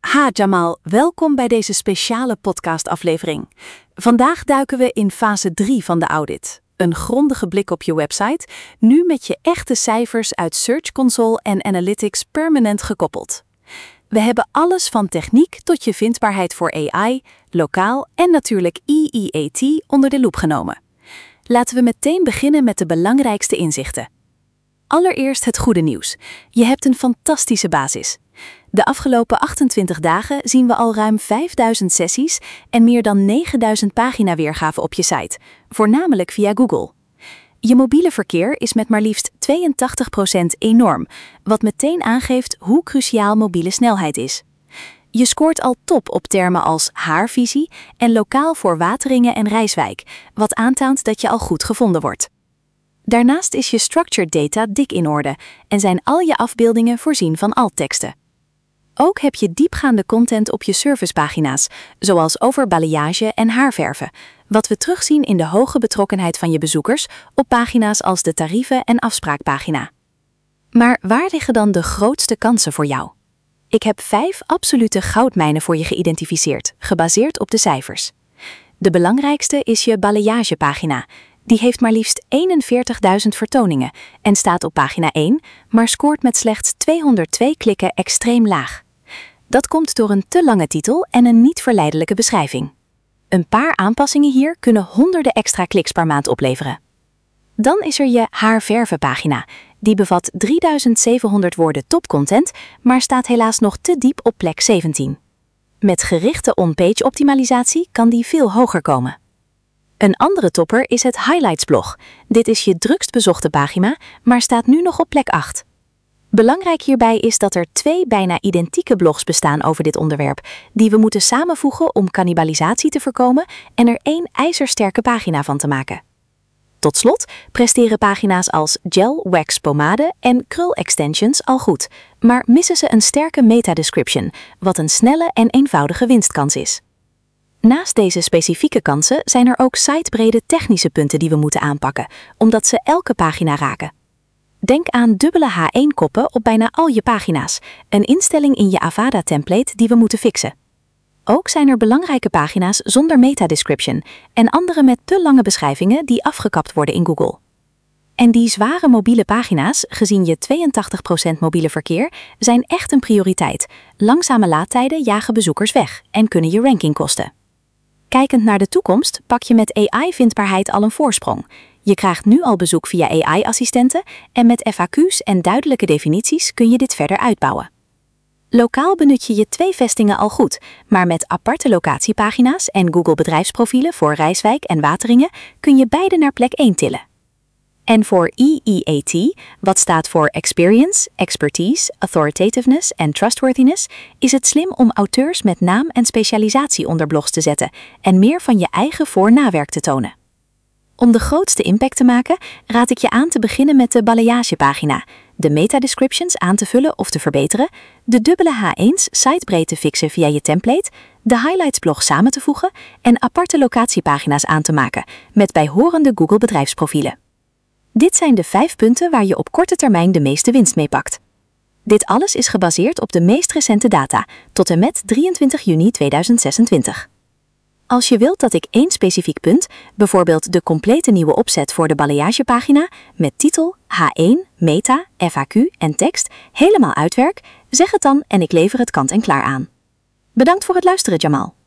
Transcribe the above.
Jamal, welkom bij deze speciale podcastaflevering. Vandaag duiken we in fase 3 van de audit. Een grondige blik op je website, nu met je echte cijfers uit Search Console en Analytics permanent gekoppeld. We hebben alles van techniek tot je vindbaarheid voor AI, lokaal en natuurlijk EEAT onder de loep genomen. Laten we meteen beginnen met de belangrijkste inzichten. Allereerst het goede nieuws. Je hebt een fantastische basis. De afgelopen 28 dagen zien we al ruim 5000 sessies en meer dan 9000 paginaweergaven op je site, voornamelijk via Google. Je mobiele verkeer is met maar liefst 82% enorm, wat meteen aangeeft hoe cruciaal mobiele snelheid is. Je scoort al top op termen als haarvisie en lokaal voor Wateringen en Rijswijk, wat aantoont dat je al goed gevonden wordt. Daarnaast is je structured data dik in orde en zijn al je afbeeldingen voorzien van altteksten. Ook heb je diepgaande content op je servicepagina's, zoals over balayage en haarverven, wat we terugzien in de hoge betrokkenheid van je bezoekers op pagina's als de tarieven- en afspraakpagina. Maar waar liggen dan de grootste kansen voor jou? Ik heb 5 absolute goudmijnen voor je geïdentificeerd, gebaseerd op de cijfers. De belangrijkste is je balayagepagina. Die heeft maar liefst 41.000 vertoningen en staat op pagina 1, maar scoort met slechts 202 klikken extreem laag. Dat komt door een te lange titel en een niet verleidelijke beschrijving. Een paar aanpassingen hier kunnen honderden extra kliks per maand opleveren. Dan is er je haarvervenpagina. Die bevat 3700 woorden topcontent, maar staat helaas nog te diep op plek 17. Met gerichte on-page optimalisatie kan die veel hoger komen. Een andere topper is het Highlights blog. Dit is je drukst bezochte pagina, maar staat nu nog op plek 8. Belangrijk hierbij is dat er 2 bijna identieke blogs bestaan over dit onderwerp, die we moeten samenvoegen om cannibalisatie te voorkomen en er 1 ijzersterke pagina van te maken. Tot slot presteren pagina's als gel, wax, pomade en krul extensions al goed, maar missen ze een sterke meta-description, wat een snelle en eenvoudige winstkans is. Naast deze specifieke kansen zijn er ook sitebrede technische punten die we moeten aanpakken, omdat ze elke pagina raken. Denk aan dubbele H1-koppen op bijna al je pagina's, een instelling in je Avada-template die we moeten fixen. Ook zijn er belangrijke pagina's zonder meta-description en andere met te lange beschrijvingen die afgekapt worden in Google. En die zware mobiele pagina's, gezien je 82% mobiele verkeer, zijn echt een prioriteit. Langzame laadtijden jagen bezoekers weg en kunnen je ranking kosten. Kijkend naar de toekomst pak je met AI-vindbaarheid al een voorsprong. Je krijgt nu al bezoek via AI-assistenten en met FAQ's en duidelijke definities kun je dit verder uitbouwen. Lokaal benut je 2 vestingen al goed, maar met aparte locatiepagina's en Google bedrijfsprofielen voor Rijswijk en Wateringen kun je beide naar plek 1 tillen. En voor EEAT, wat staat voor Experience, Expertise, Authoritativeness en Trustworthiness, is het slim om auteurs met naam en specialisatie onder blogs te zetten en meer van je eigen voor-nawerk te tonen. Om de grootste impact te maken, raad ik je aan te beginnen met de balayagepagina, de meta-descriptions aan te vullen of te verbeteren, de dubbele H1's sitebreed te fixen via je template, de highlights blog samen te voegen en aparte locatiepagina's aan te maken, met bijhorende Google bedrijfsprofielen. Dit zijn de 5 punten waar je op korte termijn de meeste winst mee pakt. Dit alles is gebaseerd op de meest recente data, tot en met 23 juni 2026. Als je wilt dat ik 1 specifiek punt, bijvoorbeeld de complete nieuwe opzet voor de balayagepagina, met titel, H1, meta, FAQ en tekst, helemaal uitwerk, zeg het dan en ik lever het kant en klaar aan. Bedankt voor het luisteren, Jamal.